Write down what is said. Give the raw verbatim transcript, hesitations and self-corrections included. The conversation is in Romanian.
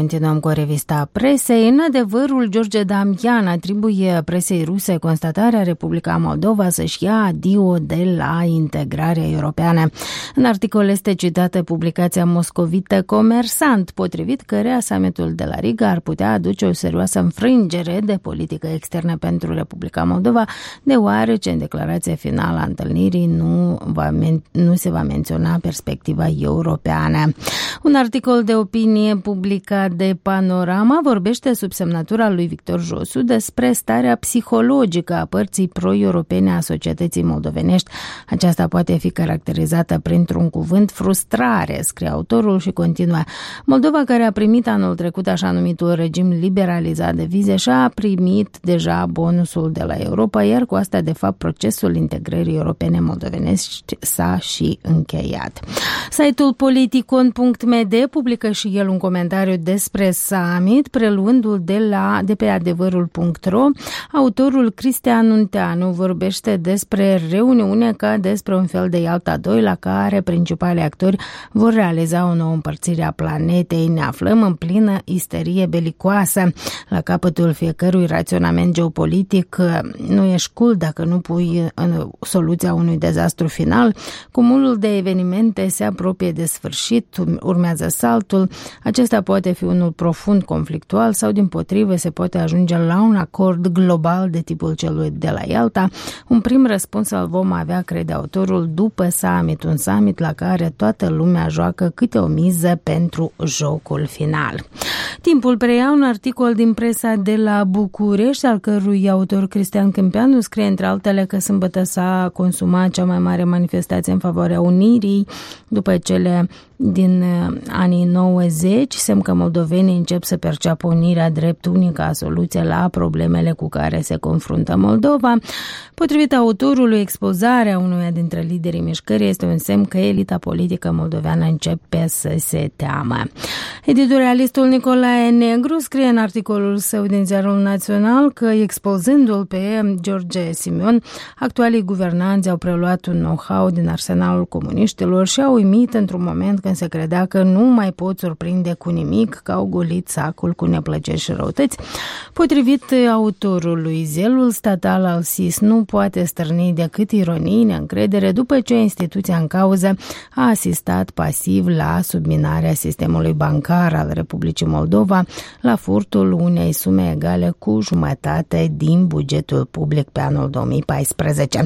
continuăm cu revista presei. În adevărul, George Damian atribuie presei ruse constatarea Republica Moldova să-și ia adio de la integrarea europeană. În articol este citată publicația moscovită Comersant, potrivit căreia summitul de la Riga ar putea aduce o serioasă înfrângere de politică externă pentru Republica Moldova, deoarece în declarația finală a întâlnirii nu, va men- nu se va menționa perspectiva europeană. Un articol de opinie publicat de Panorama vorbește sub semnătura lui Victor Josu despre starea psihologică a părții pro-europene a societății moldovenești. Aceasta poate fi caracterizată printr-un cuvânt: frustrare, scrie autorul și continuă. Moldova, care a primit anul trecut așa numitul regim liberalizat de vize, și-a primit deja bonusul de la Europa, iar cu asta, de fapt, procesul integrării europene moldovenești s-a și încheiat. Site-ul politicon punct m d publică și el un comentariu despre summit, preluându-l de, la, de pe adevărul punct ro. Autorul Cristian Unteanu vorbește despre reuniune ca despre un fel de Ialta doi, la care principalii actori vor realiza o nouă împărțire a planetei. Ne aflăm în plină isterie belicoasă. La capătul fiecărui raționament geopolitic nu ești cool dacă nu pui în soluția unui dezastru final. Cumulul de evenimente se apropie de sfârșit, urmează saltul. Acesta poate fi unul profund conflictual sau, dimpotrivă, se poate ajunge la un acord global de tipul celui de la Ialta. Un prim răspuns îl vom avea, crede autorul, după summit, un summit la care toată lumea joacă câte o miză pentru jocul final. Timpul preia un articol din presa de la București, al cărui autor Cristian Câmpeanu scrie între altele că sâmbătă s-a consumat cea mai mare manifestație în favoarea unirii după cele din anii nouăzeci, semn că moldovenii încep să perceapă unirea drept unica soluție la problemele cu care se confruntă Moldova. Potrivit autorului, expozarea unuia dintre liderii mișcării este un semn că elita politică moldoveană începe să se teamă. Editorialistul Nicolae Negru scrie în articolul său din Ziarul Național că, expozându-l pe George Simion, actualii guvernanți au preluat un know-how din arsenalul comuniștilor și au uimit într-un moment când se credea că nu mai pot surprinde cu nimic, că au golit sacul cu neplăceri și răutăți. Potrivit autorului, zelul statal al S I S nu poate stârni decât ironii, neîncredere, după ce instituția în cauză a asistat pasiv la subminarea sistemului bancar al Republicii Moldova, la furtul unei sume egale cu jumătate din bugetul public pe anul două mii paisprezece.